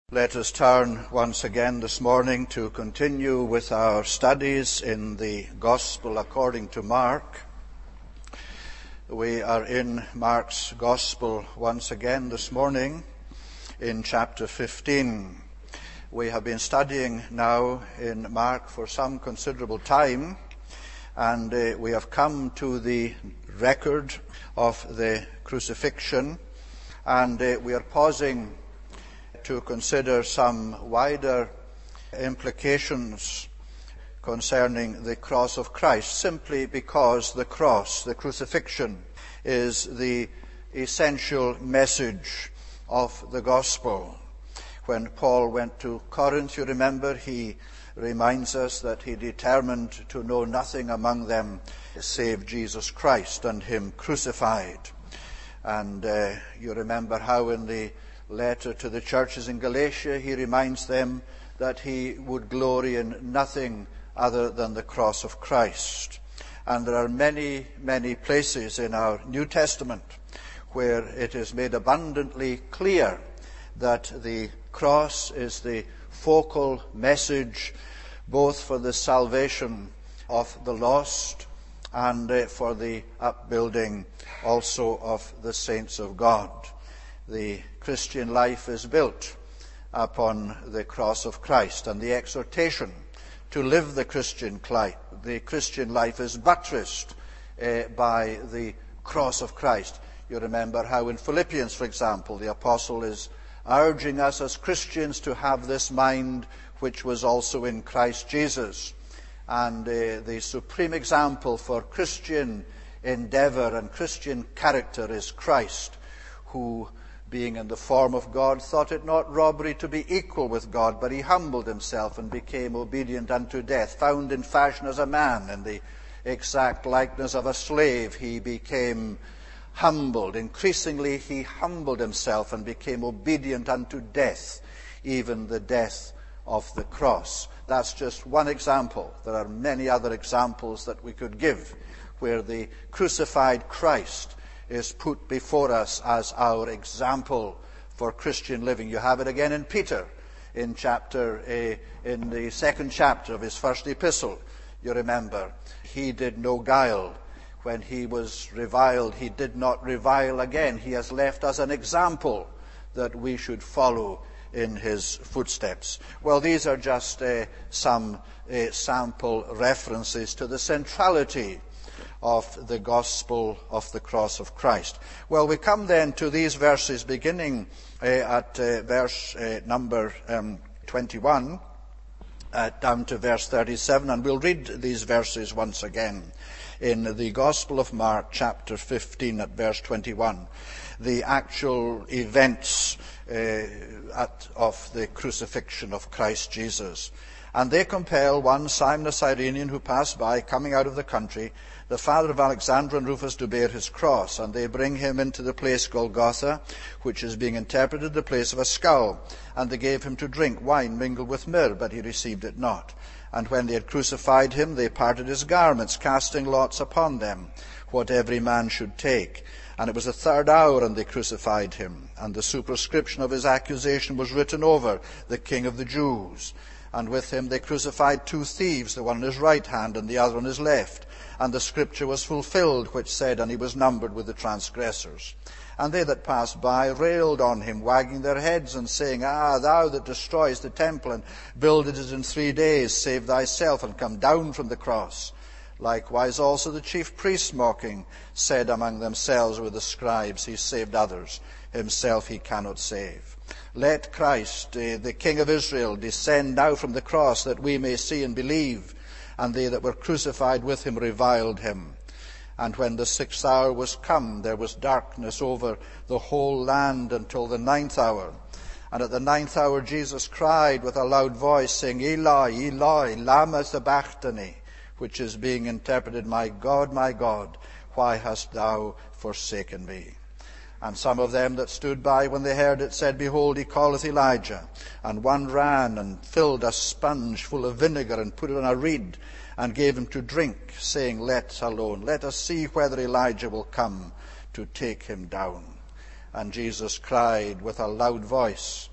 Let us turn once again this morning to continue with our studies in the Gospel according to Mark. We are in Mark's Gospel once again this morning in chapter 15. We have been studying now in Mark for some considerable time, and we have come to the record of the crucifixion, and we are pausing to consider some wider implications concerning the cross of Christ, simply because the cross, the crucifixion, is the essential message of the gospel. When Paul went to Corinth, you remember, he reminds us that he determined to know nothing among them save Jesus Christ and him crucified. And you remember how in the letter to the churches in Galatia, he reminds them that he would glory in nothing other than the cross of Christ. And there are many, many places in our New Testament where it is made abundantly clear that the cross is the focal message both for the salvation of the lost and for the upbuilding also of the saints of God. The Christian life is built upon the cross of Christ, and the exhortation to live the Christian life is buttressed by the cross of Christ. You remember how in Philippians, for example, the apostle is urging us as Christians to have this mind which was also in Christ Jesus. And the supreme example for Christian endeavor and Christian character is Christ, who, being in the form of God, thought it not robbery to be equal with God, but he humbled himself and became obedient unto death. Found in fashion as a man, in the exact likeness of a slave, he became humbled. Increasingly he humbled himself and became obedient unto death, even the death of the cross. That's just one example. There are many other examples that we could give where the crucified Christ is put before us as our example for Christian living. You have it again in Peter, in the second chapter of his first epistle. You remember, he did no guile. When he was reviled, he did not revile again. He has left us an example that we should follow in his footsteps. Well, these are just some sample references to the centrality of the gospel of the cross of Christ. Well, we come then to these verses beginning at verse number 21 down to verse 37, and we'll read these verses once again in the Gospel of Mark chapter 15 at verse 21. The actual events of the crucifixion of Christ Jesus. And they compel one Simon a Cyrenian who passed by, coming out of the country, the father of Alexander and Rufus, to bear his cross. And they bring him into the place Golgotha, which is being interpreted the place of a skull. And they gave him to drink wine mingled with myrrh, but he received it not. And when they had crucified him, they parted his garments, casting lots upon them, what every man should take. And it was the third hour, and they crucified him. And the superscription of his accusation was written over, the King of the Jews. And with him they crucified two thieves, the one on his right hand and the other on his left. And the scripture was fulfilled, which said, and he was numbered with the transgressors. And they that passed by railed on him, wagging their heads, and saying, thou that destroyest the temple, and buildest it in 3 days, save thyself, and come down from the cross. Likewise also the chief priests, mocking, said among themselves with the scribes, he saved others, himself he cannot save. Let Christ, the King of Israel, descend now from the cross, that we may see and believe. And they that were crucified with him reviled him. And when the 6th hour was come, there was darkness over the whole land until the 9th hour. And at the 9th hour Jesus cried with a loud voice, saying, Eloi, Eloi, lama sabachthani, which is being interpreted, my God, why hast thou forsaken me? And some of them that stood by when they heard it said, Behold, he calleth Elijah. And one ran and filled a sponge full of vinegar and put it on a reed and gave him to drink, saying, Let alone, let us see whether Elijah will come to take him down. And Jesus cried with a loud voice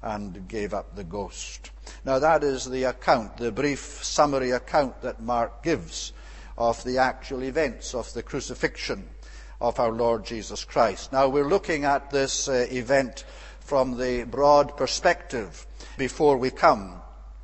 and gave up the ghost. Now that is the account, the brief summary account that Mark gives of the actual events of the crucifixion of our Lord Jesus Christ. Now we're looking at this event from the broad perspective before we come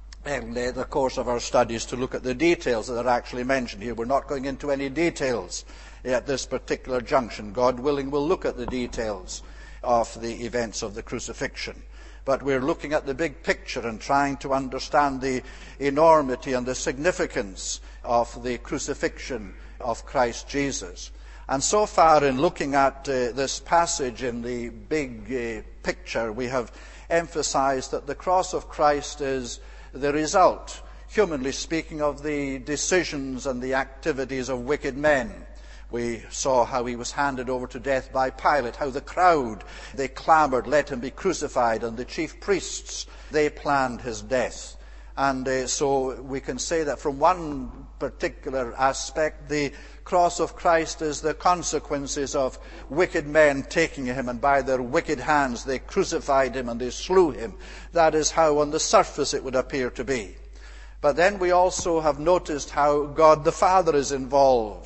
in the course of our studies to look at the details that are actually mentioned here. We're not going into any details at this particular junction. God willing, we'll look at the details of the events of the crucifixion. But we're looking at the big picture and trying to understand the enormity and the significance of the crucifixion of Christ Jesus. And so far in looking at this passage in the big picture, we have emphasized that the cross of Christ is the result, humanly speaking, of the decisions and the activities of wicked men. We saw how he was handed over to death by Pilate, how the crowd, they clamored, let him be crucified, and the chief priests, they planned his death. And so we can say that from one particular aspect, the cross of Christ is the consequences of wicked men taking him, and by their wicked hands they crucified him and they slew him. That is how on the surface it would appear to be. But then we also have noticed how God the Father is involved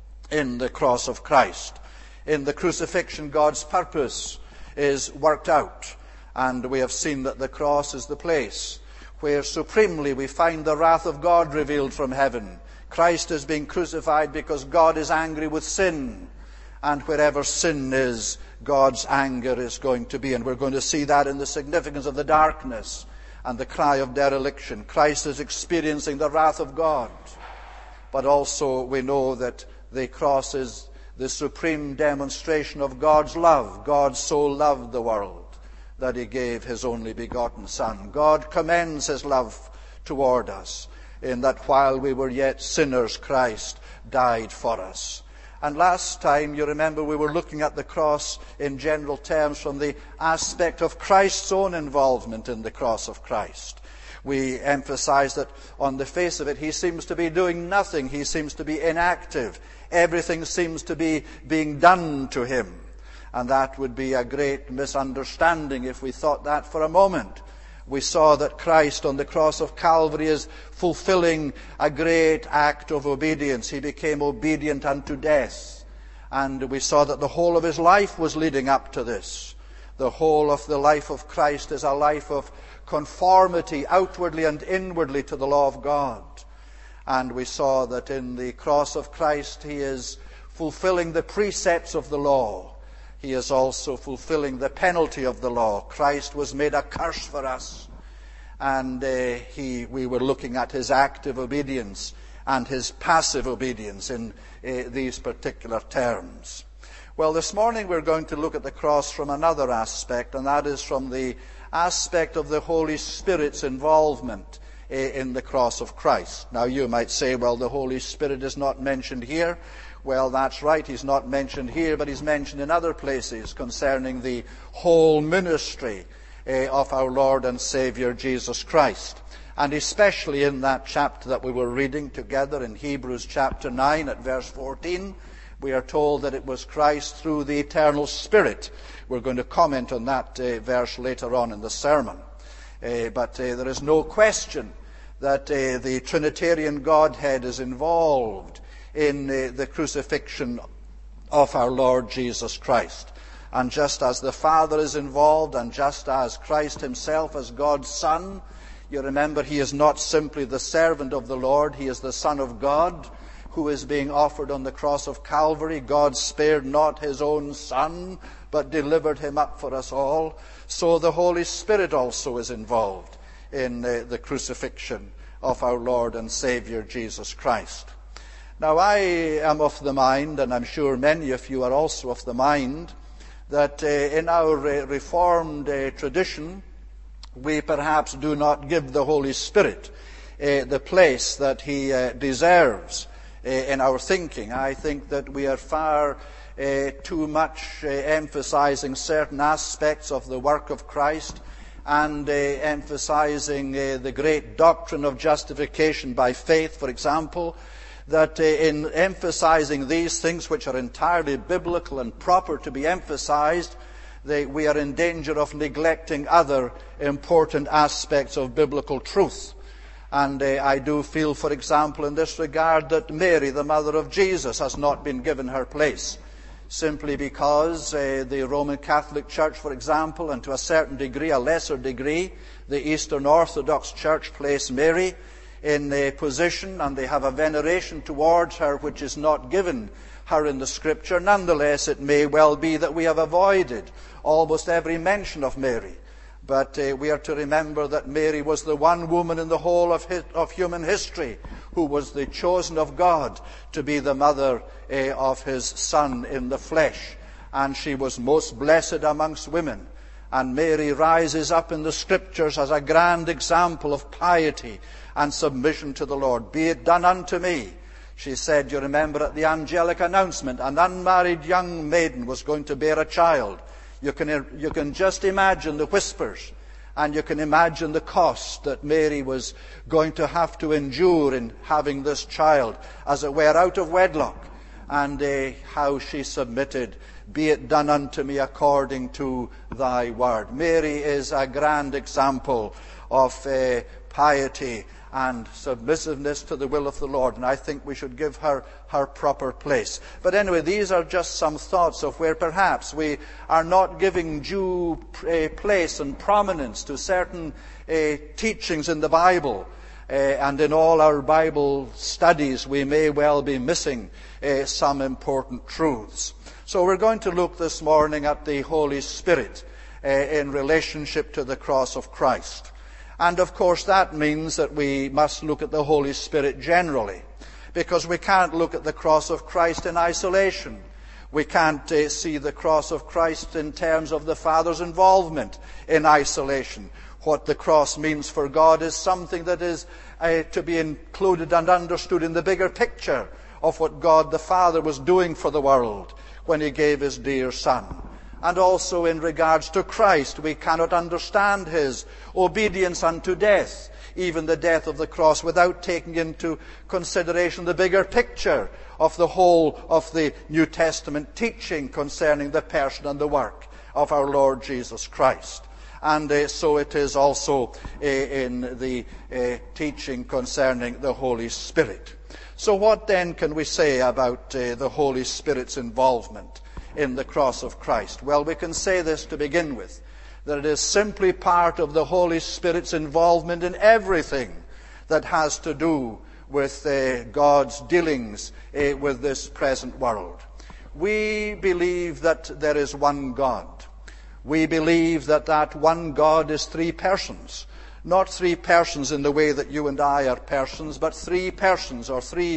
in the cross of Christ. In the crucifixion, God's purpose is worked out, and we have seen that the cross is the place where supremely we find the wrath of God revealed from heaven. Christ is being crucified because God is angry with sin, and wherever sin is, God's anger is going to be, and we're going to see that in the significance of the darkness and the cry of dereliction. Christ is experiencing the wrath of God, but also we know that the cross is the supreme demonstration of God's love. God so loved the world that he gave his only begotten Son. God commends his love toward us in that while we were yet sinners, Christ died for us. And last time, you remember, we were looking at the cross in general terms from the aspect of Christ's own involvement in the cross of Christ. We emphasized that on the face of it, he seems to be doing nothing. He seems to be inactive. Everything seems to be being done to him. And that would be a great misunderstanding if we thought that for a moment. We saw that Christ on the cross of Calvary is fulfilling a great act of obedience. He became obedient unto death. And we saw that the whole of his life was leading up to this. The whole of the life of Christ is a life of conformity outwardly and inwardly to the law of God. And we saw that in the cross of Christ he is fulfilling the precepts of the law. He is also fulfilling the penalty of the law. Christ was made a curse for us. And we were looking at his active obedience and his passive obedience in these particular terms. Well, this morning we're going to look at the cross from another aspect, and that is from the aspect of the Holy Spirit's involvement in the cross of Christ. Now you might say, well, the Holy Spirit is not mentioned here. Well, that's right, he's not mentioned here, but he's mentioned in other places concerning the whole ministry of our Lord and Savior Jesus Christ. And especially in that chapter that we were reading together in Hebrews chapter 9 at verse 14, we are told that it was Christ through the eternal Spirit. We're going to comment on that verse later on in the sermon. But there is no question that the Trinitarian Godhead is involved in the crucifixion of our Lord Jesus Christ. And just as the Father is involved, and just as Christ himself as God's Son, you remember he is not simply the servant of the Lord, he is the Son of God who is being offered on the cross of Calvary. God spared not his own Son, but delivered him up for us all. So the Holy Spirit also is involved in the crucifixion of our Lord and Savior Jesus Christ. Now I am of the mind, and I'm sure many of you are also of the mind, that in our Reformed tradition, we perhaps do not give the Holy Spirit the place that he deserves in our thinking. I think that we are far too much emphasizing certain aspects of the work of Christ and emphasizing the great doctrine of justification by faith, for example, that in emphasizing these things which are entirely biblical and proper to be emphasized, we are in danger of neglecting other important aspects of biblical truth. And I do feel, for example, in this regard, that Mary, the mother of Jesus, has not been given her place, simply because the Roman Catholic Church, for example, and to a certain degree, a lesser degree, the Eastern Orthodox Church place Mary in a position, and they have a veneration towards her which is not given her in the Scripture. Nonetheless, it may well be that we have avoided almost every mention of Mary. But we are to remember that Mary was the one woman in the whole of human history who was the chosen of God to be the mother of his Son in the flesh. And she was most blessed amongst women. And Mary rises up in the Scriptures as a grand example of piety and submission to the Lord. Be it done unto me. She said, you remember at the angelic announcement, an unmarried young maiden was going to bear a child. You can just imagine the whispers, and you can imagine the cost that Mary was going to have to endure in having this child, as it were, out of wedlock, and how she submitted. Be it done unto me according to thy word. Mary is a grand example of piety and submissiveness to the will of the Lord, and I think we should give her her proper place. But anyway, these are just some thoughts of where perhaps we are not giving due place and prominence to certain teachings in the Bible, and in all our Bible studies we may well be missing some important truths. So we're going to look this morning at the Holy Spirit in relationship to the cross of Christ. And of course that means that we must look at the Holy Spirit generally, because we can't look at the cross of Christ in isolation. We can't see the cross of Christ in terms of the Father's involvement in isolation. What the cross means for God is something that is to be included and understood in the bigger picture of what God the Father was doing for the world when he gave his dear Son. And also in regards to Christ, we cannot understand his obedience unto death, even the death of the cross, without taking into consideration the bigger picture of the whole of the New Testament teaching concerning the person and the work of our Lord Jesus Christ. And so it is also in the teaching concerning the Holy Spirit. So what then can we say about the Holy Spirit's involvement in the cross of Christ? Well, we can say this to begin with, that it is simply part of the Holy Spirit's involvement in everything that has to do with God's dealings with this present world. We believe that there is one God. We believe that that one God is three persons. Not three persons in the way that you and I are persons, but three persons, or three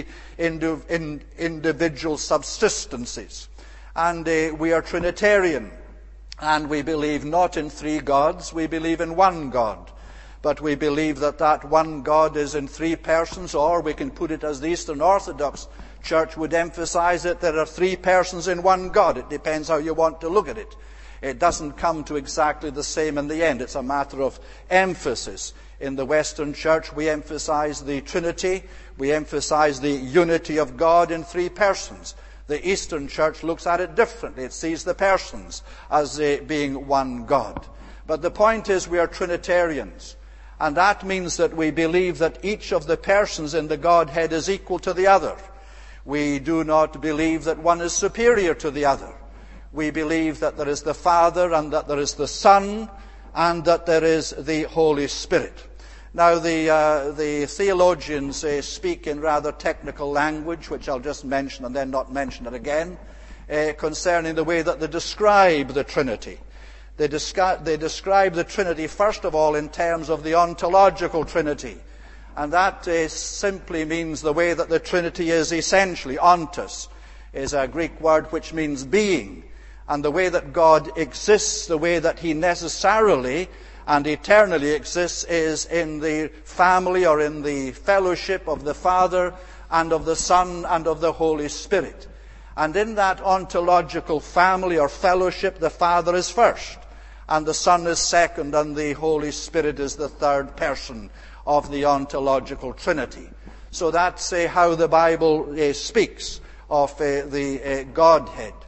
individual subsistences. And we are Trinitarian, and we believe not in three gods, we believe in one God. But we believe that that one God is in three persons, or we can put it as the Eastern Orthodox Church would emphasize it, there are three persons in one God. It depends how you want to look at it. It doesn't come to exactly the same in the end. It's a matter of emphasis. In the Western Church, we emphasize the Trinity. We emphasize the unity of God in three persons. The Eastern Church looks at it differently. It sees the persons as being one God. But the point is, we are Trinitarians. And that means that we believe that each of the persons in the Godhead is equal to the other. We do not believe that one is superior to the other. We believe that there is the Father, and that there is the Son, and that there is the Holy Spirit. Now, the theologians speak in rather technical language, which I'll just mention and then not mention it again, concerning the way that they describe the Trinity. They describe the Trinity, first of all, in terms of the ontological Trinity. And that simply means the way that the Trinity is essentially. Ontos is a Greek word which means being. And the way that God exists, the way that he necessarily and eternally exists, is in the family or in the fellowship of the Father and of the Son and of the Holy Spirit. And in that ontological family or fellowship, the Father is first, and the Son is second, and the Holy Spirit is the third person of the ontological Trinity. So that's how the Bible speaks of the Godhead.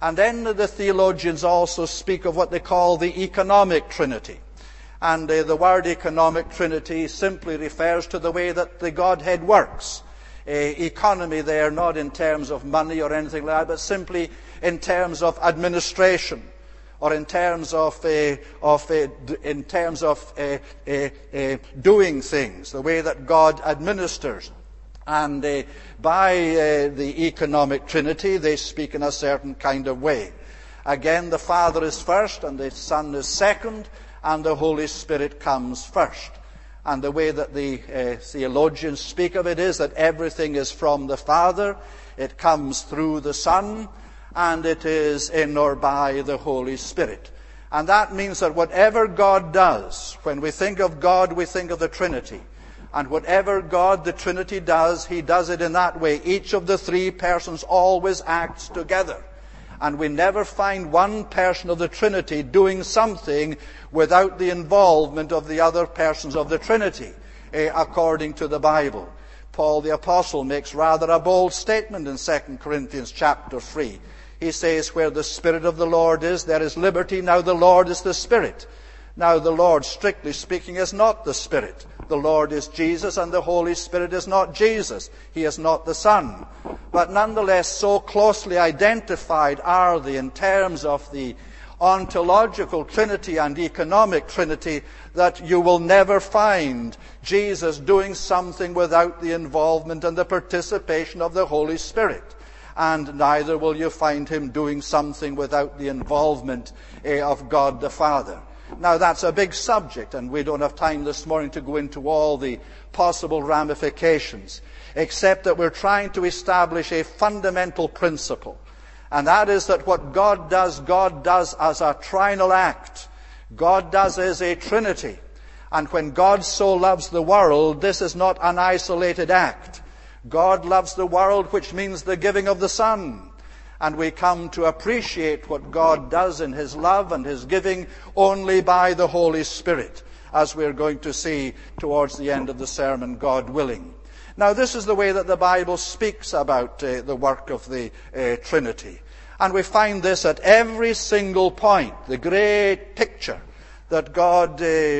And then the theologians also speak of what they call the economic Trinity. And the word economic Trinity simply refers to the way that the Godhead works. Economy there, not in terms of money or anything like that, but simply in terms of administration, or in terms of doing things, the way that God administers. And by the economic Trinity, they speak in a certain kind of way. Again, the Father is first, and the Son is second, and the Holy Spirit comes first. And the way that the theologians speak of it is that everything is from the Father, it comes through the Son, and it is in or by the Holy Spirit. And that means that whatever God does, when we think of God, we think of the Trinity. And whatever God, the Trinity, does, He does it in that way. Each of the three persons always acts together. And we never find one person of the Trinity doing something without the involvement of the other persons of the Trinity, according to the Bible. Paul the Apostle makes rather a bold statement in 2 Corinthians chapter 3. He says, where the Spirit of the Lord is, there is liberty. Now the Lord is the Spirit. Now the Lord, strictly speaking, is not the Spirit. The Lord is Jesus, and the Holy Spirit is not Jesus. He is not the Son. But nonetheless, so closely identified are they in terms of the ontological Trinity and economic Trinity that you will never find Jesus doing something without the involvement and the participation of the Holy Spirit. And neither will you find Him doing something without the involvement of God the Father. Now, that's a big subject, and we don't have time this morning to go into all the possible ramifications, except that we're trying to establish a fundamental principle. And that is that what God does as a trinal act. God does as a Trinity. And when God so loves the world, this is not an isolated act. God loves the world, which means the giving of the Son. And we come to appreciate what God does in His love and His giving only by the Holy Spirit, as we're going to see towards the end of the sermon, God willing. Now, this is the way that the Bible speaks about the work of the Trinity. And we find this at every single point, the great picture that God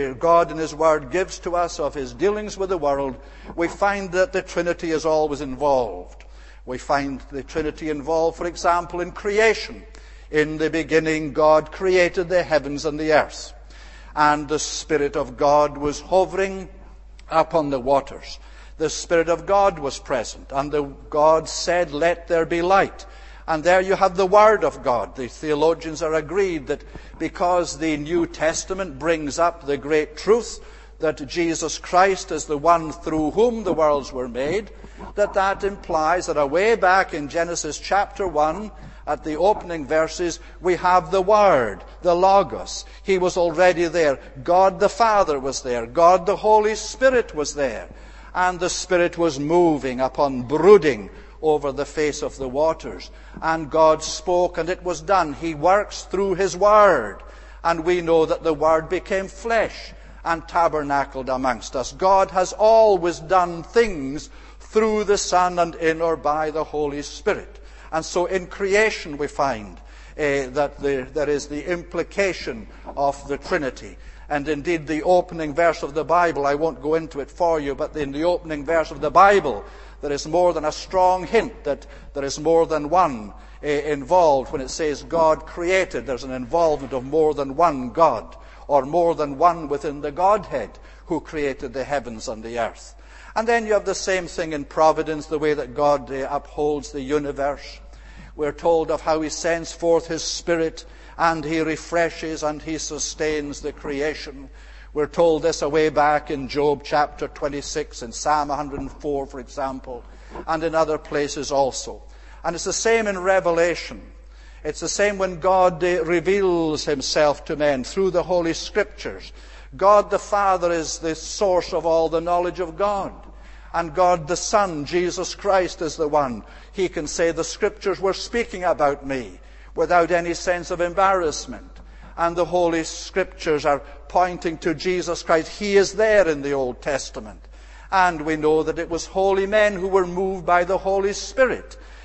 in His Word gives to us of His dealings with the world. We find that the Trinity is always involved. We find the Trinity involved, for example, in creation. In the beginning, God created the heavens and the earth. And the Spirit of God was hovering upon the waters. The Spirit of God was present. And God said, "Let there be light." And there you have the Word of God. The theologians are agreed that because the New Testament brings up the great truth that Jesus Christ is the one through whom the worlds were made, that implies that away back in Genesis chapter 1, at the opening verses, we have the Word, the Logos. He was already there. God the Father was there. God the Holy Spirit was there. And the Spirit was moving upon, brooding over the face of the waters. And God spoke, and it was done. He works through His Word. And we know that the Word became flesh and tabernacled amongst us. God has always done things through the Son and in or by the Holy Spirit. And so in creation we find that there is the implication of the Trinity. And indeed the opening verse of the Bible, I won't go into it for you, but in the opening verse of the Bible, there is more than a strong hint that there is more than one involved. When it says God created, there's an involvement of more than one God, or more than one within the Godhead who created the heavens and the earth. And then you have the same thing in providence, the way that God upholds the universe. We're told of how He sends forth His Spirit, and He refreshes and He sustains the creation. We're told this away back in Job chapter 26, in Psalm 104, for example, and in other places also. And it's the same in Revelation. It's the same when God reveals Himself to men through the Holy Scriptures. God the Father is the source of all the knowledge of God. And God the Son, Jesus Christ, is the one. He can say, the Scriptures were speaking about me, without any sense of embarrassment. And the Holy Scriptures are pointing to Jesus Christ. He is there in the Old Testament. And we know that it was holy men who were moved by the Holy Spirit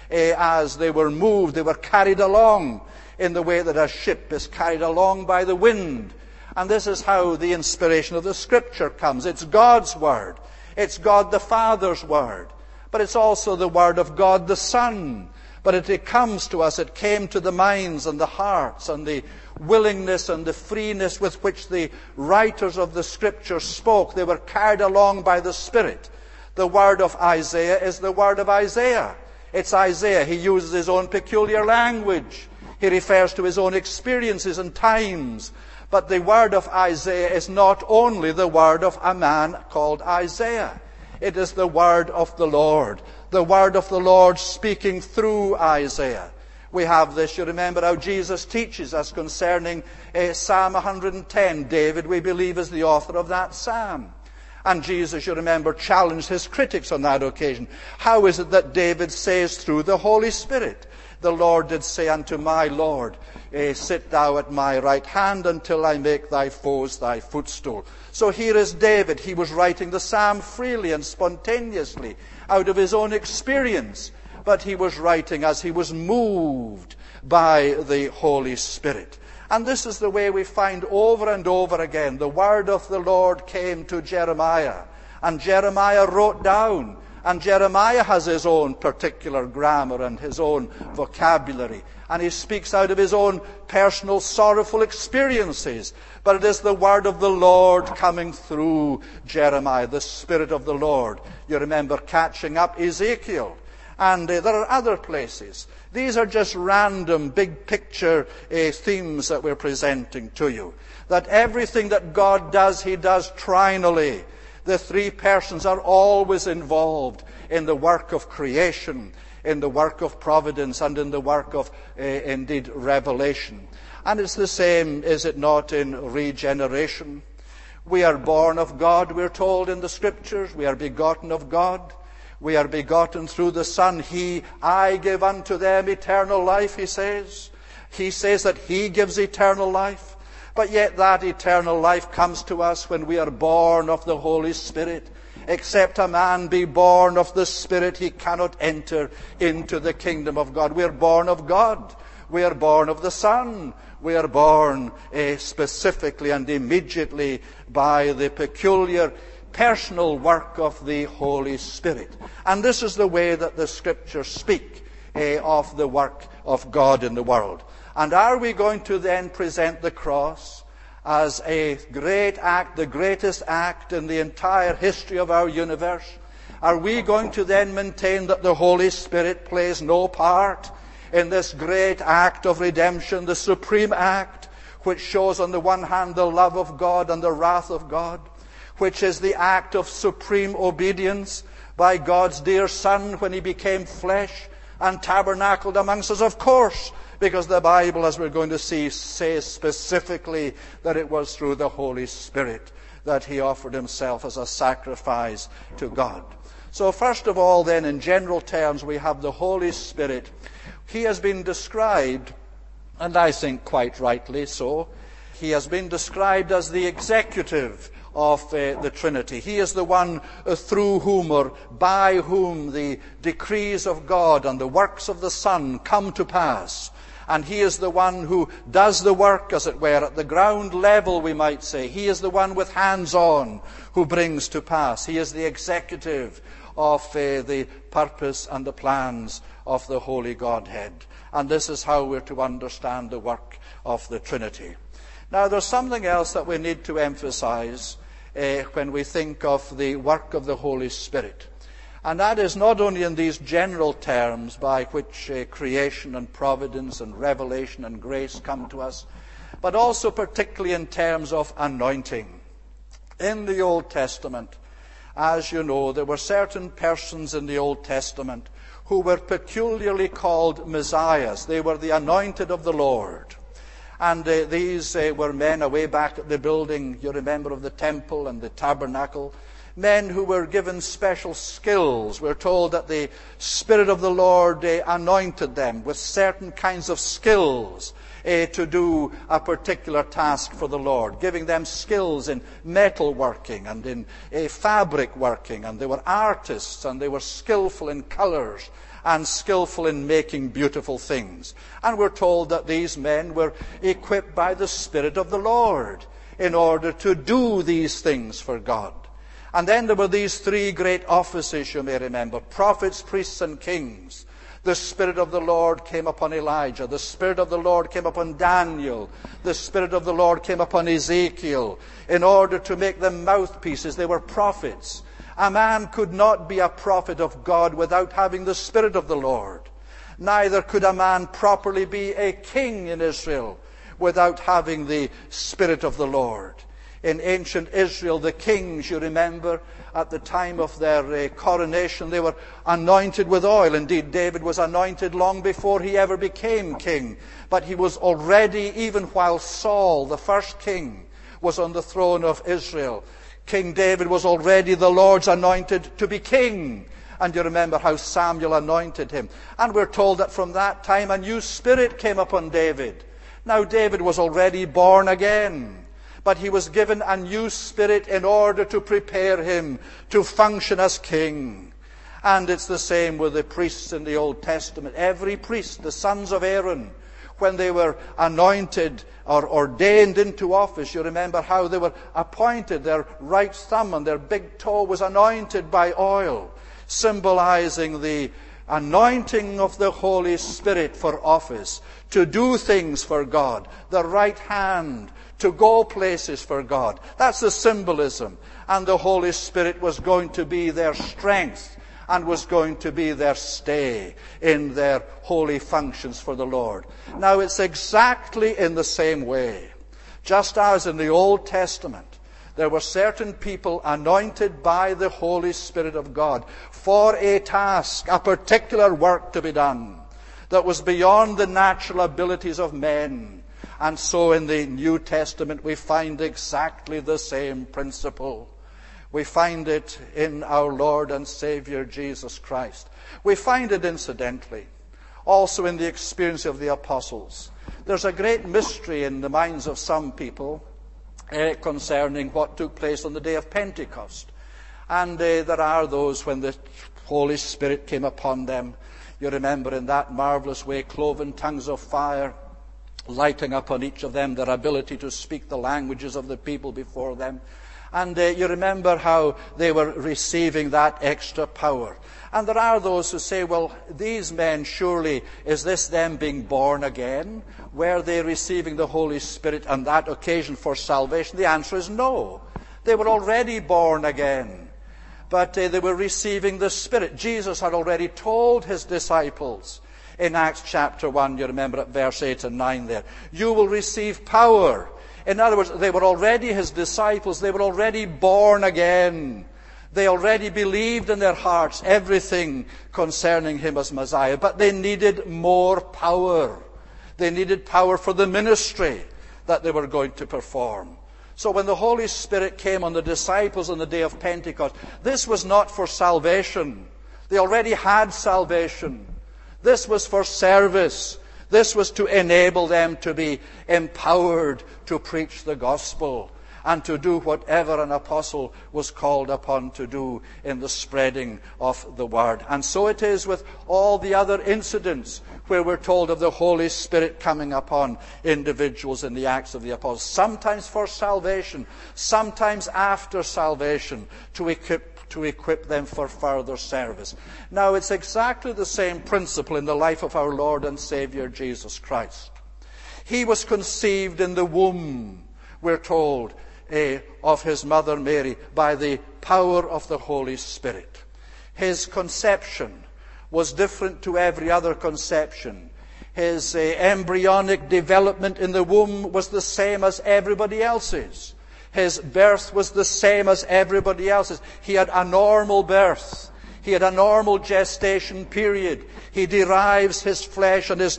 as they were moved, they were carried along in the way that a ship is carried along by the wind. And this is how the inspiration of the Scripture comes. It's God's Word. It's God the Father's Word. But it's also the Word of God the Son. But it comes to us, it came to the minds and the hearts and the willingness and the freeness with which the writers of the Scripture spoke. They were carried along by the Spirit. The word of Isaiah is the word of Isaiah. It's Isaiah. He uses his own peculiar language. He refers to his own experiences and times. But the word of Isaiah is not only the word of a man called Isaiah. It is the word of the Lord. The word of the Lord speaking through Isaiah. We have this, you remember how Jesus teaches us concerning Psalm 110. David, we believe, is the author of that psalm. And Jesus, you remember, challenged his critics on that occasion. How is it that David says through the Holy Spirit, the Lord did say unto my Lord, sit thou at my right hand until I make thy foes thy footstool. So here is David. He was writing the psalm freely and spontaneously out of his own experience. But he was writing as he was moved by the Holy Spirit. And this is the way we find over and over again. The word of the Lord came to Jeremiah. And Jeremiah wrote down. And Jeremiah has his own particular grammar and his own vocabulary. And he speaks out of his own personal sorrowful experiences. But it is the word of the Lord coming through Jeremiah, the Spirit of the Lord. You remember catching up Ezekiel. And there are other places. These are just random big picture themes that we're presenting to you. That everything that God does, he does trinally. The three persons are always involved in the work of creation, in the work of providence, and in the work of, indeed, revelation. And it's the same, is it not, in regeneration? We are born of God, we're told in the Scriptures. We are begotten of God. We are begotten through the Son. I give unto them eternal life, he says. He says that he gives eternal life. But yet that eternal life comes to us when we are born of the Holy Spirit. Except a man be born of the Spirit, he cannot enter into the kingdom of God. We are born of God. We are born of the Son. We are born specifically and immediately by the peculiar personal work of the Holy Spirit. And this is the way that the Scriptures speak of the work of God in the world. And are we going to then present the cross as a great act, the greatest act in the entire history of our universe? Are we going to then maintain that the Holy Spirit plays no part in this great act of redemption, the supreme act, which shows on the one hand the love of God and the wrath of God, which is the act of supreme obedience by God's dear Son when he became flesh and tabernacled amongst us? Of course, because the Bible, as we're going to see, says specifically that it was through the Holy Spirit that he offered himself as a sacrifice to God. So first of all then, in general terms, we have the Holy Spirit. He has been described, and I think quite rightly so, he has been described as the executive of the Trinity. He is the one through whom or by whom the decrees of God and the works of the Son come to pass. And he is the one who does the work, as it were, at the ground level, we might say. He is the one with hands on who brings to pass. He is the executive of the purpose and the plans of the Holy Godhead. And this is how we're to understand the work of the Trinity. Now, there's something else that we need to emphasize when we think of the work of the Holy Spirit. And that is not only in these general terms by which creation and providence and revelation and grace come to us, but also particularly in terms of anointing. In the Old Testament, as you know, there were certain persons in the Old Testament who were peculiarly called Messiahs. They were the anointed of the Lord. And these were men away back at the building, you remember, of the temple and the tabernacle. Men who were given special skills. We're told that the Spirit of the Lord anointed them with certain kinds of skills to do a particular task for the Lord, giving them skills in metal working and in fabric working, and they were artists, and they were skillful in colors and skillful in making beautiful things. And we're told that these men were equipped by the Spirit of the Lord in order to do these things for God. And then there were these three great offices, you may remember: prophets, priests, and kings. The Spirit of the Lord came upon Elijah. The Spirit of the Lord came upon Daniel. The Spirit of the Lord came upon Ezekiel in order to make them mouthpieces. They were prophets. A man could not be a prophet of God without having the Spirit of the Lord. Neither could a man properly be a king in Israel without having the Spirit of the Lord. In ancient Israel, the kings, you remember, at the time of their coronation, they were anointed with oil. Indeed, David was anointed long before he ever became king. But he was already, even while Saul, the first king, was on the throne of Israel, King David was already the Lord's anointed to be king. And you remember how Samuel anointed him. And we're told that from that time a new spirit came upon David. Now, David was already born again, but he was given a new spirit in order to prepare him to function as king. And it's the same with the priests in the Old Testament. Every priest, the sons of Aaron, when they were anointed or ordained into office, you remember how they were appointed. Their right thumb and their big toe was anointed by oil, symbolizing the anointing of the Holy Spirit for office, to do things for God. The right hand to go places for God. That's the symbolism. And the Holy Spirit was going to be their strength and was going to be their stay in their holy functions for the Lord. Now, it's exactly in the same way. Just as in the Old Testament, there were certain people anointed by the Holy Spirit of God for a task, a particular work to be done that was beyond the natural abilities of men. And so in the New Testament we find exactly the same principle. We find it in our Lord and Savior Jesus Christ. We find it, incidentally, also in the experience of the apostles. There's a great mystery in the minds of some people concerning what took place on the day of Pentecost. And there are those, when the Holy Spirit came upon them, you remember, in that marvelous way, cloven tongues of fire lighting upon each of them, their ability to speak the languages of the people before them. And you remember how they were receiving that extra power. And there are those who say, well, these men, surely, is this them being born again? Were they receiving the Holy Spirit on that occasion for salvation? The answer is no. They were already born again. But they were receiving the Spirit. Jesus had already told his disciples in Acts chapter 1, you remember at verse 8 and 9 there, you will receive power. In other words, they were already his disciples. They were already born again. They already believed in their hearts everything concerning him as Messiah. But they needed more power. They needed power for the ministry that they were going to perform. So when the Holy Spirit came on the disciples on the day of Pentecost, this was not for salvation. They already had salvation. This was for service. This was to enable them to be empowered to preach the gospel and to do whatever an apostle was called upon to do in the spreading of the word. And so it is with all the other incidents where we're told of the Holy Spirit coming upon individuals in the Acts of the Apostles. Sometimes for salvation, sometimes after salvation, to equip them for further service. Now, it's exactly the same principle in the life of our Lord and Savior Jesus Christ. He was conceived in the womb, we're told, of his mother Mary by the power of the Holy Spirit. His conception was different to every other conception. His embryonic development in the womb was the same as everybody else's. His birth was the same as everybody else's. He had a normal birth. He had a normal gestation period. He derives his flesh and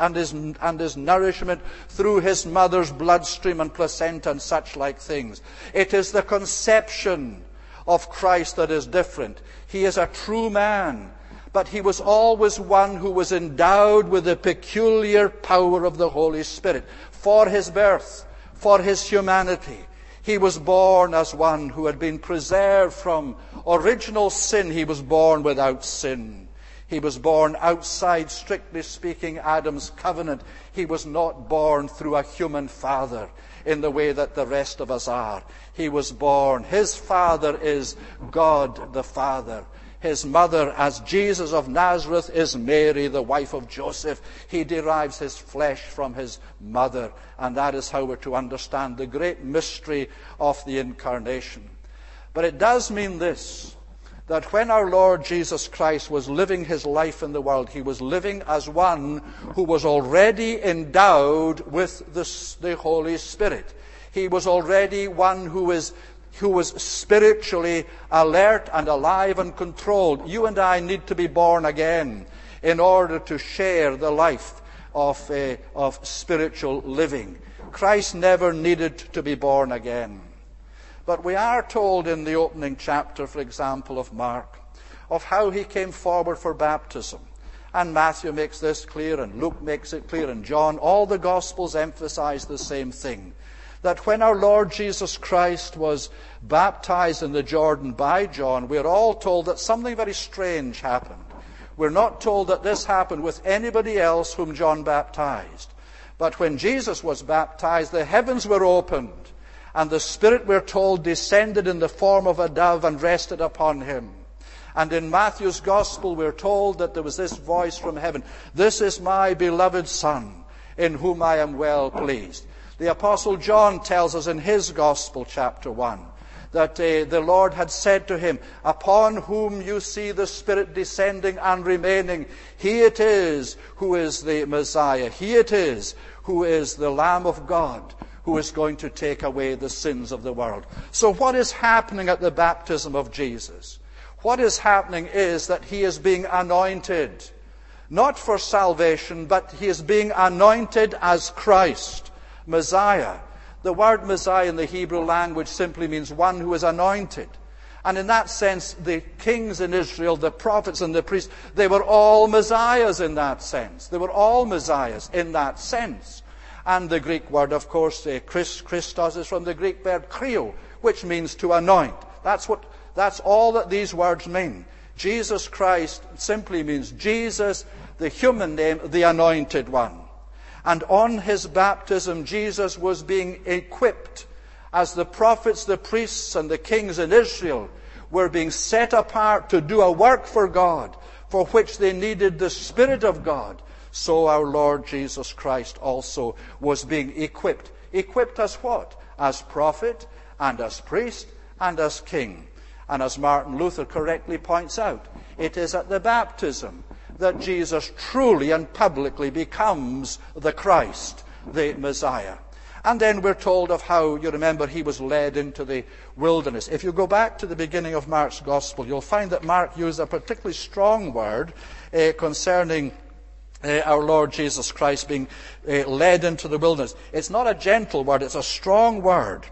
his nourishment through his mother's bloodstream and placenta and such like things. It is the conception of Christ that is different. He is a true man, but he was always one who was endowed with the peculiar power of the Holy Spirit. For his birth, for his humanity, he was born as one who had been preserved from original sin. He was born without sin. He was born outside, strictly speaking, Adam's covenant. He was not born through a human father in the way that the rest of us are. He was born. His father is God the Father. His mother, as Jesus of Nazareth, is Mary, the wife of Joseph. He derives his flesh from his mother. And that is how we're to understand the great mystery of the incarnation. But it does mean this, that when our Lord Jesus Christ was living his life in the world, he was living as one who was already endowed with the Holy Spirit. He was already one who was spiritually alert and alive and controlled. You and I need to be born again in order to share the life of spiritual living. Christ never needed to be born again. But we are told in the opening chapter, for example, of Mark, of how he came forward for baptism. And Matthew makes this clear, and Luke makes it clear, and John. All the Gospels emphasize the same thing, that when our Lord Jesus Christ was baptized in the Jordan by John, we're all told that something very strange happened. We're not told that this happened with anybody else whom John baptized. But when Jesus was baptized, the heavens were opened, and the Spirit, we're told, descended in the form of a dove and rested upon him. And in Matthew's Gospel, we're told that there was this voice from heaven, "This is my beloved Son, in whom I am well pleased." The Apostle John tells us in his Gospel, chapter 1, that the Lord had said to him, "Upon whom you see the Spirit descending and remaining, he it is who is the Messiah. He it is who is the Lamb of God, who is going to take away the sins of the world." So what is happening at the baptism of Jesus? What is happening is that he is being anointed, not for salvation, but he is being anointed as Christ, Messiah. The word Messiah in the Hebrew language simply means one who is anointed. And in that sense, the kings in Israel, the prophets and the priests, they were all Messiahs in that sense. They were all Messiahs in that sense. And the Greek word, of course, Christos, is from the Greek verb kreo, which means to anoint. That's all that these words mean. Jesus Christ simply means Jesus, the human name, the anointed one. And on his baptism, Jesus was being equipped as the prophets, the priests, and the kings in Israel were being set apart to do a work for God, for which they needed the Spirit of God. So our Lord Jesus Christ also was being equipped. Equipped as what? As prophet, and as priest, and as king. And as Martin Luther correctly points out, it is at the baptism that Jesus truly and publicly becomes the Christ, the Messiah. And then we're told of how, you remember, he was led into the wilderness. If you go back to the beginning of Mark's Gospel, you'll find that Mark used a particularly strong word concerning our Lord Jesus Christ being led into the wilderness. It's not a gentle word, it's a strong word.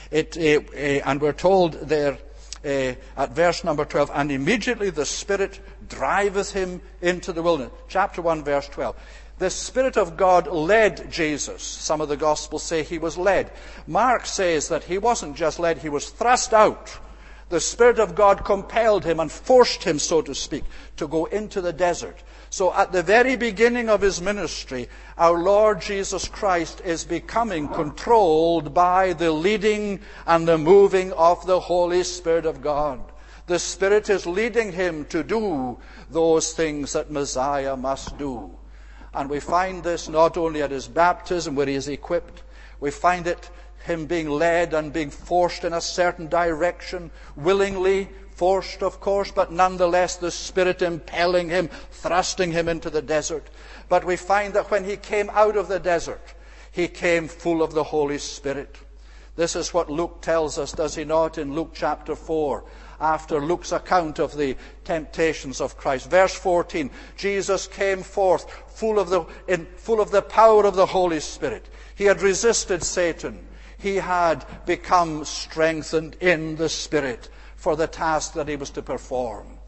And we're told there at verse number 12, "And immediately the Spirit driveth him into the wilderness." Chapter 1, verse 12. The Spirit of God led Jesus. Some of the Gospels say he was led. Mark says that he wasn't just led, he was thrust out. The Spirit of God compelled him and forced him, so to speak, to go into the desert. So at the very beginning of his ministry, our Lord Jesus Christ is becoming controlled by the leading and the moving of the Holy Spirit of God. The Spirit is leading him to do those things that Messiah must do. And we find this not only at his baptism, where he is equipped. We find it him being led and being forced in a certain direction, willingly forced, of course, but nonetheless the Spirit impelling him, thrusting him into the desert. But we find that when he came out of the desert, he came full of the Holy Spirit. This is what Luke tells us, does he not, in Luke chapter 4, after Luke's account of the temptations of Christ. Verse 14, Jesus came forth full of the power of the Holy Spirit. He had resisted Satan. He had become strengthened in the Spirit for the task that he was to perform.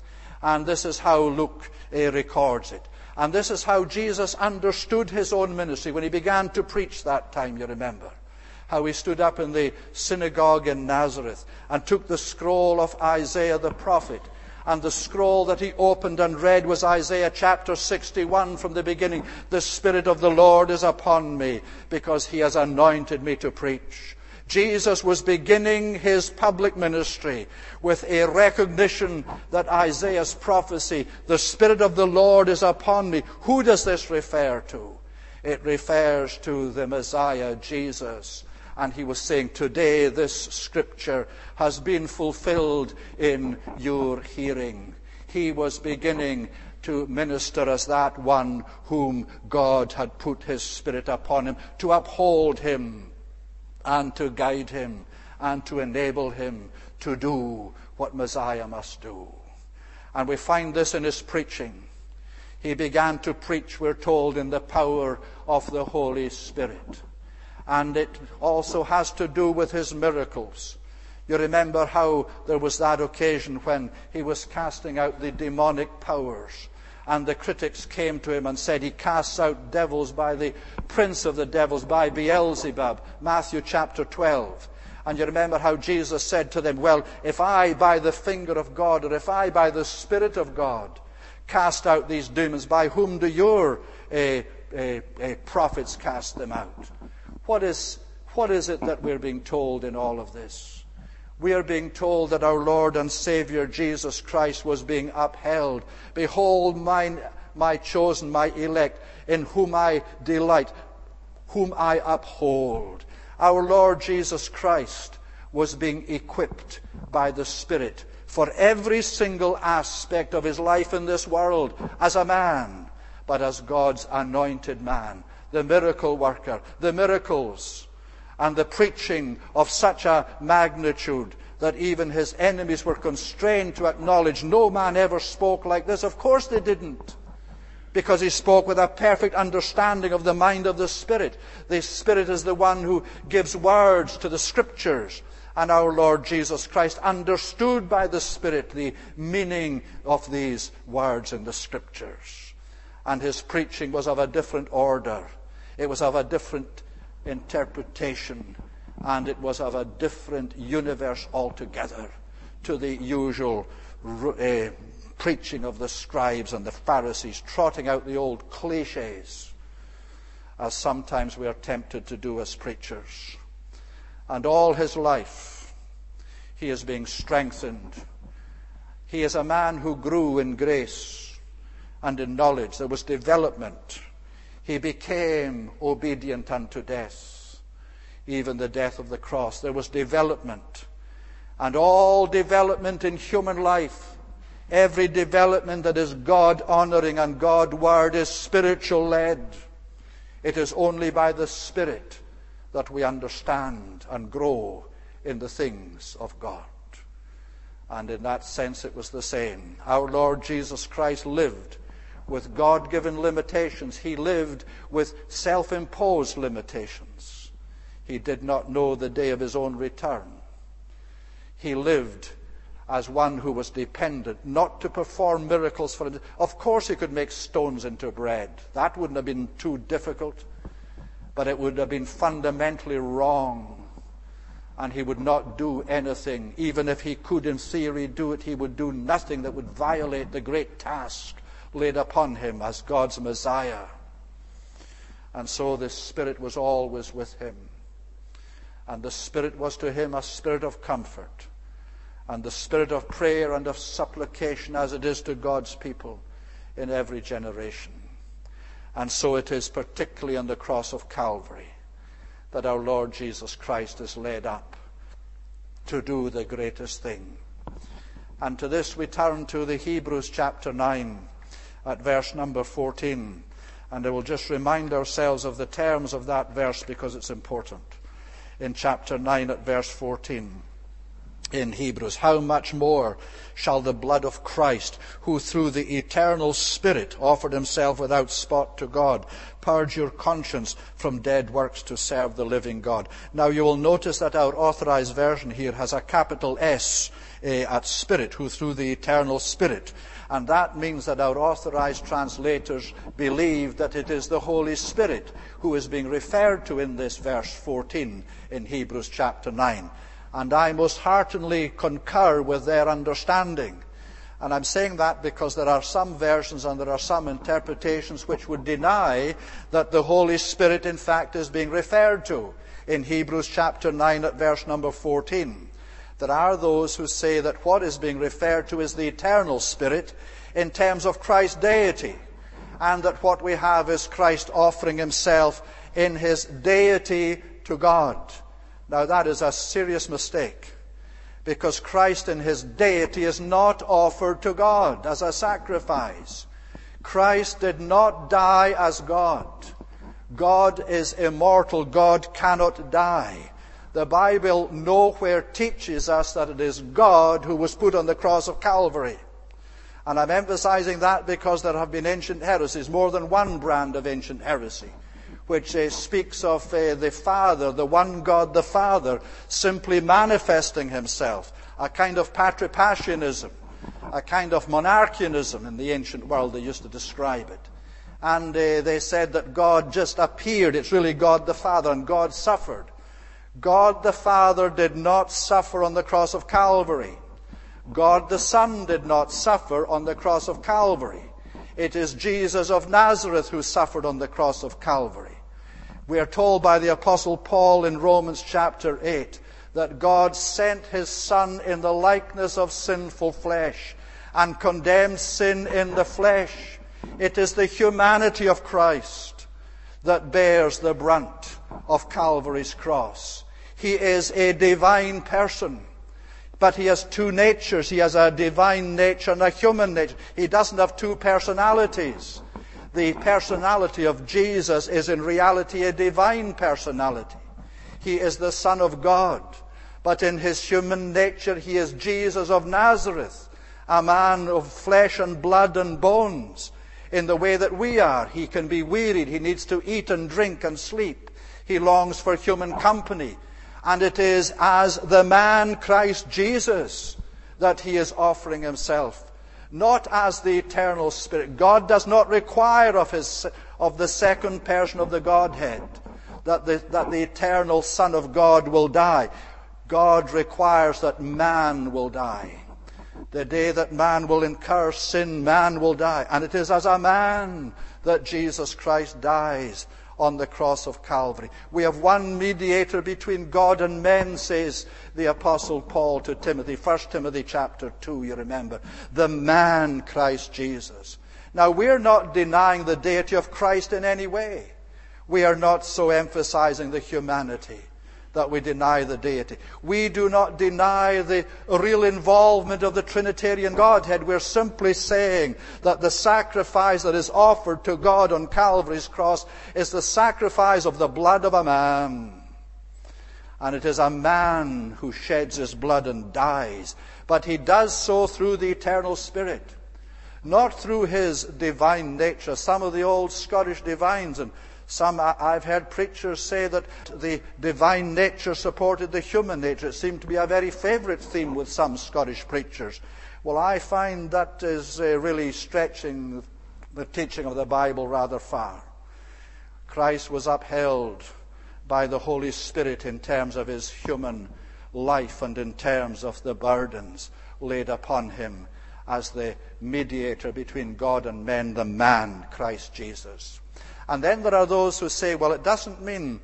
And this is how Luke records it. And this is how Jesus understood his own ministry when he began to preach that time, you remember. How he stood up in the synagogue in Nazareth and took the scroll of Isaiah the prophet. And the scroll that he opened and read was Isaiah chapter 61 from the beginning. The Spirit of the Lord is upon me, because he has anointed me to preach. Jesus was beginning his public ministry with a recognition that Isaiah's prophecy, the Spirit of the Lord is upon me. Who does this refer to? It refers to the Messiah, Jesus. And he was saying, today this scripture has been fulfilled in your hearing. He was beginning to minister as that one whom God had put his Spirit upon him, to uphold him and to guide him and to enable him to do what Messiah must do. And we find this in his preaching. He began to preach, we're told, in the power of the Holy Spirit. And it also has to do with his miracles. You remember how there was that occasion when he was casting out the demonic powers. And the critics came to him and said he casts out devils by the prince of the devils, by Beelzebub, Matthew chapter 12. And you remember how Jesus said to them, well, if I by the finger of God, or if I by the Spirit of God cast out these demons, by whom do your prophets cast them out? What is it that we're being told in all of this? We are being told that our Lord and Savior Jesus Christ was being upheld. Behold, my chosen, my elect, in whom I delight, whom I uphold. Our Lord Jesus Christ was being equipped by the Spirit for every single aspect of his life in this world, as a man, but as God's anointed man, the miracle worker, the miracles, and the preaching of such a magnitude that even his enemies were constrained to acknowledge no man ever spoke like this. Of course they didn't, because he spoke with a perfect understanding of the mind of the Spirit. The Spirit is the one who gives words to the Scriptures, and our Lord Jesus Christ understood by the Spirit the meaning of these words in the Scriptures. And his preaching was of a different order. It was of a different interpretation, and it was of a different universe altogether to the usual preaching of the scribes and the Pharisees, trotting out the old cliches, as sometimes we are tempted to do as preachers. And all his life he is being strengthened. He is a man who grew in grace and in knowledge. There was development. He became obedient unto death, even the death of the cross. There was development. And all development in human life, every development that is God-honoring and God-word, is spiritual-led. It is only by the Spirit that we understand and grow in the things of God. And in that sense it was the same. Our Lord Jesus Christ lived with God-given limitations. He lived with self-imposed limitations. He did not know the day of his own return. He lived as one who was dependent, not to perform miracles for him. Of course he could make stones into bread. That wouldn't have been too difficult, but it would have been fundamentally wrong. And he would not do anything. Even if he could in theory do it, he would do nothing that would violate the great task laid upon him as God's Messiah. And so the Spirit was always with him. And the Spirit was to him a spirit of comfort, and the spirit of prayer and of supplication, as it is to God's people in every generation. And so it is particularly on the cross of Calvary that our Lord Jesus Christ is led up to do the greatest thing. And to this we turn to the Hebrews chapter 9 at verse number 14. And I will just remind ourselves of the terms of that verse because it's important. In chapter 9 at verse 14 in Hebrews, how much more shall the blood of Christ, who through the eternal Spirit offered himself without spot to God, purge your conscience from dead works to serve the living God. Now you will notice that our authorized version here has a capital S at Spirit, who through the eternal Spirit. And that means that our authorized translators believe that it is the Holy Spirit who is being referred to in this verse 14 in Hebrews chapter 9. And I most heartily concur with their understanding. And I'm saying that because there are some versions and there are some interpretations which would deny that the Holy Spirit in fact is being referred to in Hebrews chapter 9 at verse number 14. There are those who say that what is being referred to is the eternal Spirit in terms of Christ's deity, and that what we have is Christ offering himself in his deity to God. Now that is a serious mistake, because Christ in his deity is not offered to God as a sacrifice. Christ did not die as God. God is immortal. God cannot die. The Bible nowhere teaches us that it is God who was put on the cross of Calvary. And I'm emphasizing that because there have been ancient heresies, more than one brand of ancient heresy, which speaks of the Father, the one God, the Father, simply manifesting himself, a kind of patripassianism, a kind of monarchianism in the ancient world. They used to describe it. And they said that God just appeared. It's really God the Father, and God suffered. God the Father did not suffer on the cross of Calvary. God the Son did not suffer on the cross of Calvary. It is Jesus of Nazareth who suffered on the cross of Calvary. We are told by the Apostle Paul in Romans chapter 8 that God sent his Son in the likeness of sinful flesh and condemned sin in the flesh. It is the humanity of Christ that bears the brunt of Calvary's cross. He is a divine person, but he has two natures. He has a divine nature and a human nature. He doesn't have two personalities. The personality of Jesus is in reality a divine personality. He is the Son of God, but in his human nature he is Jesus of Nazareth, a man of flesh and blood and bones. In the way that we are, he can be wearied. He needs to eat and drink and sleep. He longs for human company. And it is as the man Christ Jesus that he is offering himself, not as the eternal Spirit. God does not require of the second person of the Godhead that the eternal Son of God will die. God requires that man will die. The day that man will incur sin, man will die. And it is as a man that Jesus Christ dies on the cross of Calvary. We have one mediator between God and men, says the Apostle Paul to Timothy. 1 Timothy chapter 2, you remember. The man Christ Jesus. Now, we're not denying the deity of Christ in any way. We are not so emphasizing the humanity that we deny the deity. We do not deny the real involvement of the Trinitarian Godhead. We're simply saying that the sacrifice that is offered to God on Calvary's cross is the sacrifice of the blood of a man. And it is a man who sheds his blood and dies. But he does so through the eternal Spirit, not through his divine nature. Some of the old Scottish divines and I've heard preachers say that the divine nature supported the human nature. It seemed to be a very favorite theme with some Scottish preachers. Well, I find that is really stretching the teaching of the Bible rather far. Christ was upheld by the Holy Spirit in terms of his human life and in terms of the burdens laid upon him as the mediator between God and men, the man, Christ Jesus. And then there are those who say, well, it doesn't mean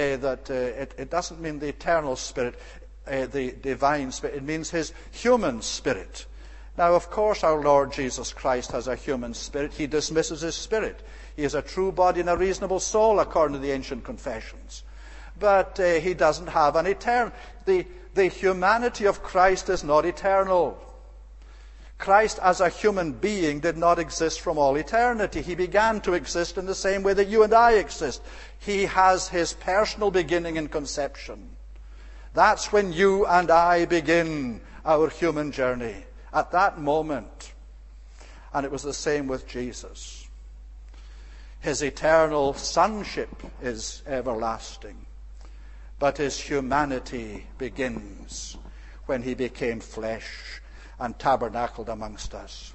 it doesn't mean the eternal Spirit, the divine Spirit. It means his human spirit. Now, of course, our Lord Jesus Christ has a human spirit. He dismisses his spirit. He is a true body and a reasonable soul, according to the ancient confessions. But he doesn't have an eternal. The humanity of Christ is not eternal. Christ as a human being did not exist from all eternity. He began to exist in the same way that you and I exist. He has his personal beginning in conception. That's when you and I begin our human journey, at that moment. And it was the same with Jesus. His eternal sonship is everlasting, but his humanity begins when he became flesh and tabernacled amongst us.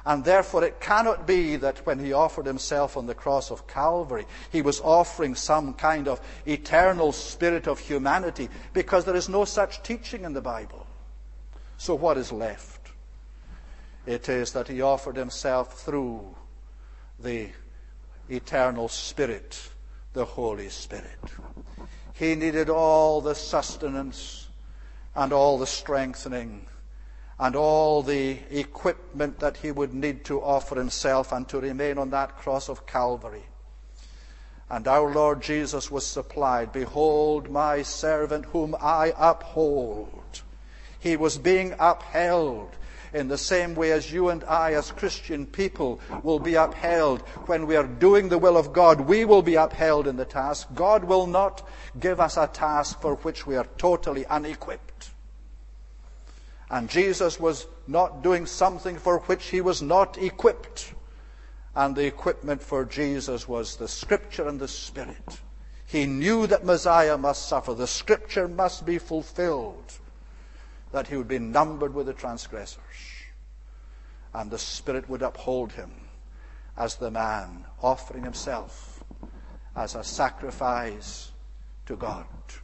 And therefore it cannot be that when he offered himself on the cross of Calvary, he was offering some kind of eternal spirit of humanity, because there is no such teaching in the Bible. So what is left? It is that he offered himself through the eternal Spirit, the Holy Spirit. He needed all the sustenance and all the strengthening and all the equipment that he would need to offer himself and to remain on that cross of Calvary. And our Lord Jesus was supplied. Behold my servant whom I uphold. He was being upheld in the same way as you and I as Christian people will be upheld when we are doing the will of God. We will be upheld in the task. God will not give us a task for which we are totally unequipped. And Jesus was not doing something for which he was not equipped. And the equipment for Jesus was the Scripture and the Spirit. He knew that Messiah must suffer. The Scripture must be fulfilled, that he would be numbered with the transgressors. And the Spirit would uphold him as the man offering himself as a sacrifice to God.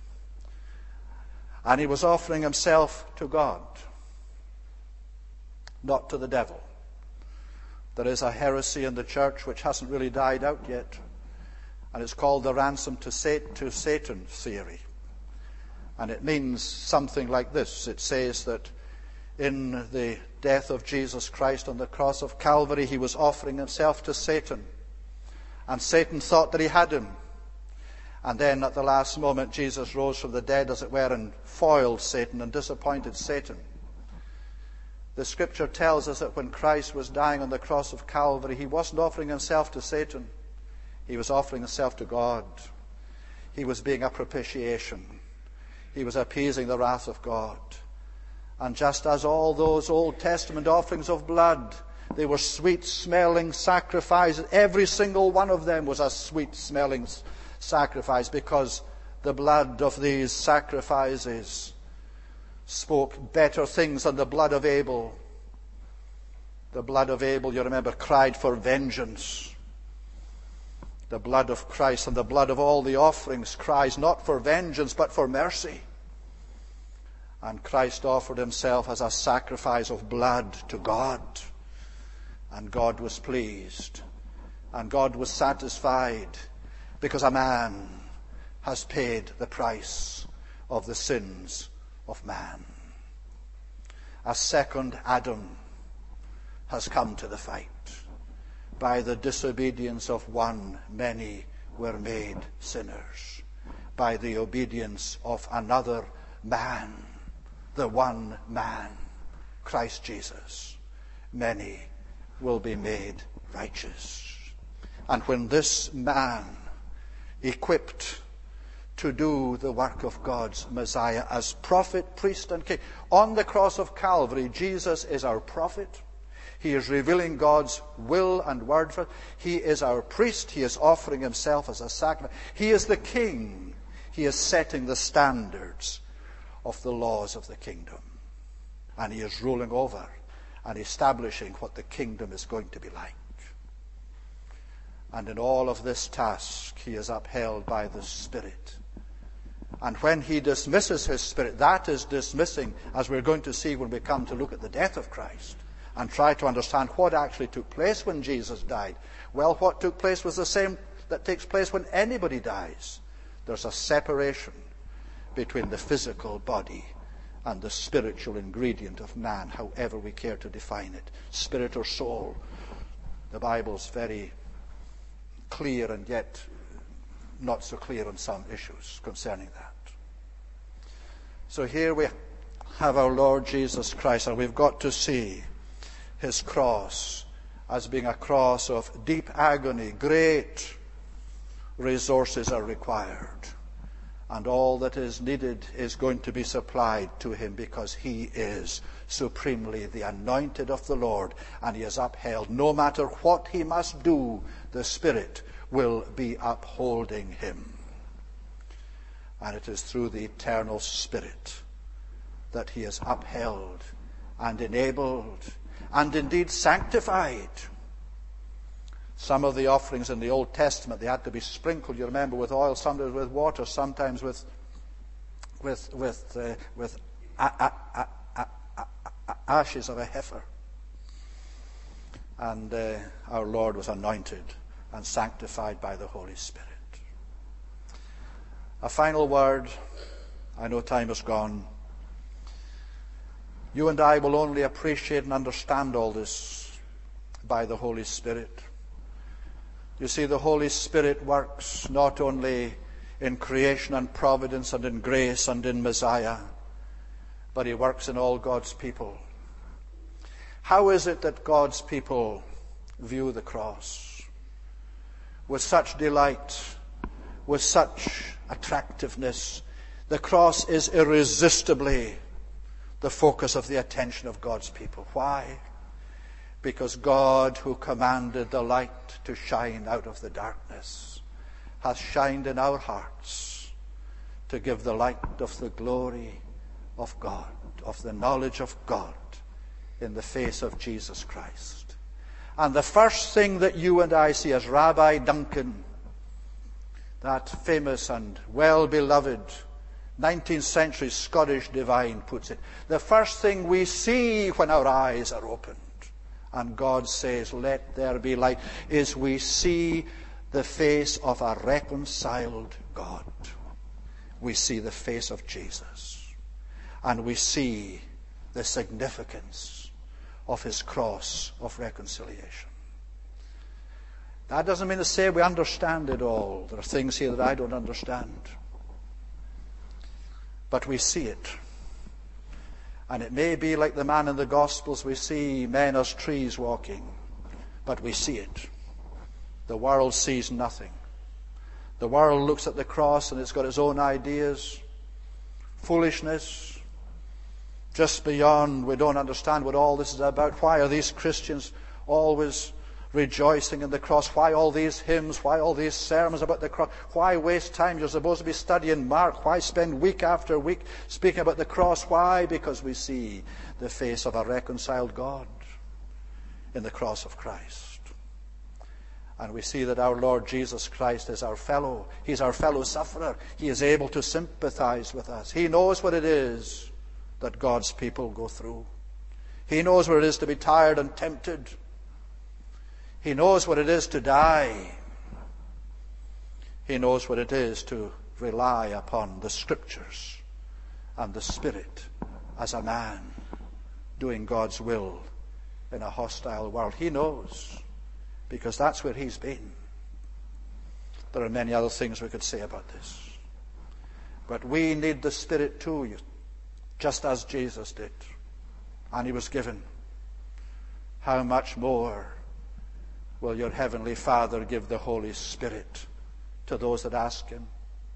And he was offering himself to God, not to the devil. There is a heresy in the church which hasn't really died out yet, and it's called the ransom to Satan theory. And it means something like this. It says that in the death of Jesus Christ on the cross of Calvary, he was offering himself to Satan. And Satan thought that he had him. And then at the last moment, Jesus rose from the dead, as it were, and foiled Satan and disappointed Satan. The Scripture tells us that when Christ was dying on the cross of Calvary, he wasn't offering himself to Satan. He was offering himself to God. He was being a propitiation. He was appeasing the wrath of God. And just as all those Old Testament offerings of blood, they were sweet-smelling sacrifices. Every single one of them was a sweet-smelling sacrifice, because the blood of these sacrifices spoke better things than the blood of Abel. The blood of Abel, you remember, cried for vengeance. The blood of Christ and the blood of all the offerings cries not for vengeance but for mercy. And Christ offered himself as a sacrifice of blood to God. And God was pleased. And God was satisfied, because a man has paid the price of the sins of man. A second Adam has come to the fight. By the disobedience of one, many were made sinners. By the obedience of another man, the one man, Christ Jesus, many will be made righteous. And when this man, equipped to do the work of God's Messiah as prophet, priest, and king, on the cross of Calvary, Jesus is our prophet. He is revealing God's will and word for us. He is our priest. He is offering himself as a sacrifice. He is the king. He is setting the standards of the laws of the kingdom. And he is ruling over and establishing what the kingdom is going to be like. And in all of this task, he is upheld by the Spirit. And when he dismisses his Spirit, that is dismissing, as we're going to see when we come to look at the death of Christ and try to understand what actually took place when Jesus died. Well, what took place was the same that takes place when anybody dies. There's a separation between the physical body and the spiritual ingredient of man, however we care to define it, spirit or soul. The Bible's very clear, and yet not so clear on some issues concerning that. So here we have our Lord Jesus Christ, and we've got to see his cross as being a cross of deep agony. Great resources are required, and all that is needed is going to be supplied to him, because he is supremely the anointed of the Lord, and he is upheld. No matter what he must do, the Spirit will be upholding him. And it is through the eternal Spirit that he is upheld and enabled and indeed sanctified. Some of the offerings in the Old Testament, they had to be sprinkled, you remember, with oil, sometimes with water, sometimes with ashes of a heifer. And our Lord was anointed and sanctified by the Holy Spirit. A final word. I know time is gone. You and I will only appreciate and understand all this by the Holy Spirit. You see, the Holy Spirit works not only in creation and providence and in grace and in Messiah, but he works in all God's people. How is it that God's people view the cross? With such delight, with such attractiveness. The cross is irresistibly the focus of the attention of God's people. Why? Because God, who commanded the light to shine out of the darkness, hath shined in our hearts to give the light of the glory of God, of the knowledge of God in the face of Jesus Christ. And the first thing that you and I see, as Rabbi Duncan, that famous and well-beloved 19th century Scottish divine, puts it, the first thing we see when our eyes are opened and God says, "Let there be light," is we see the face of a reconciled God. We see the face of Jesus. And we see the significance of his cross of reconciliation. That doesn't mean to say we understand it all. There are things here that I don't understand. But we see it. And it may be like the man in the Gospels, we see men as trees walking, but we see it. The world sees nothing. The world looks at the cross and it's got its own ideas, foolishness, just beyond, we don't understand what all this is about. Why are these Christians always rejoicing in the cross? Why all these hymns? Why all these sermons about the cross? Why waste time? You're supposed to be studying Mark. Why spend week after week speaking about the cross? Why? Because we see the face of a reconciled God in the cross of Christ. And we see that our Lord Jesus Christ is our fellow. He's our fellow sufferer. He is able to sympathize with us. He knows what it is that God's people go through. He knows what it is to be tired and tempted. He knows what it is to die. He knows what it is to rely upon the Scriptures and the Spirit as a man doing God's will in a hostile world. He knows, because that's where he's been. There are many other things we could say about this. But we need the Spirit too, just as Jesus did. And he was given. How much more will your Heavenly Father give the Holy Spirit to those that ask him?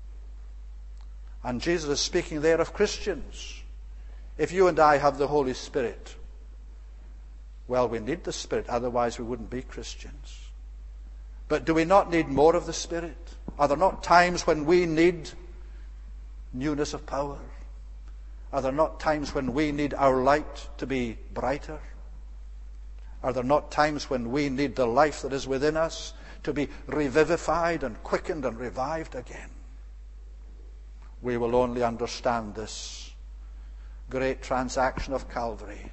And Jesus is speaking there of Christians. If you and I have the Holy Spirit, well, we need the Spirit, otherwise we wouldn't be Christians. But do we not need more of the Spirit? Are there not times when we need newness of power? Are there not times when we need our light to be brighter? Are there not times when we need the life that is within us to be revivified and quickened and revived again? We will only understand this great transaction of Calvary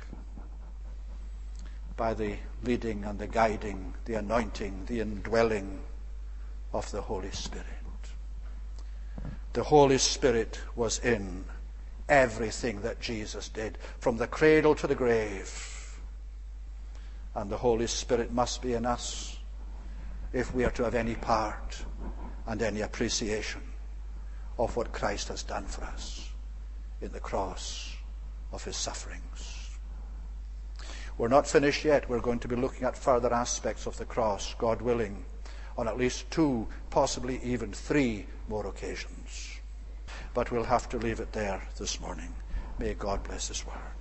by the leading and the guiding, the anointing, the indwelling of the Holy Spirit. The Holy Spirit was in everything that Jesus did, from the cradle to the grave. And the Holy Spirit must be in us if we are to have any part and any appreciation of what Christ has done for us in the cross of his sufferings. We're not finished yet. We're going to be looking at further aspects of the cross, God willing, on at least 2, possibly even 3 more occasions. But we'll have to leave it there this morning. May God bless his word.